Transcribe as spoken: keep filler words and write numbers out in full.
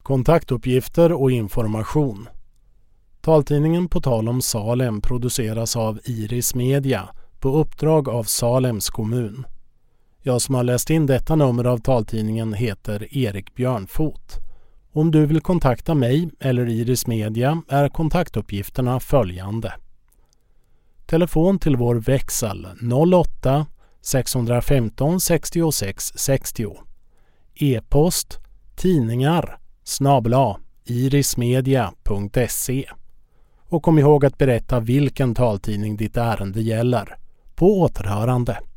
Kontaktuppgifter och information. Taltidningen På tal om Salem produceras av Iris Media på uppdrag av Salems kommun. Jag som har läst in detta nummer av taltidningen heter Erik Björnfot. Om du vill kontakta mig eller Iris Media är kontaktuppgifterna följande. Telefon till vår växel noll åtta sex ett fem sextiosex sextio. E-post tidningar snabel-a irismedia punkt se. Och kom ihåg att berätta vilken taltidning ditt ärende gäller. På återhörande.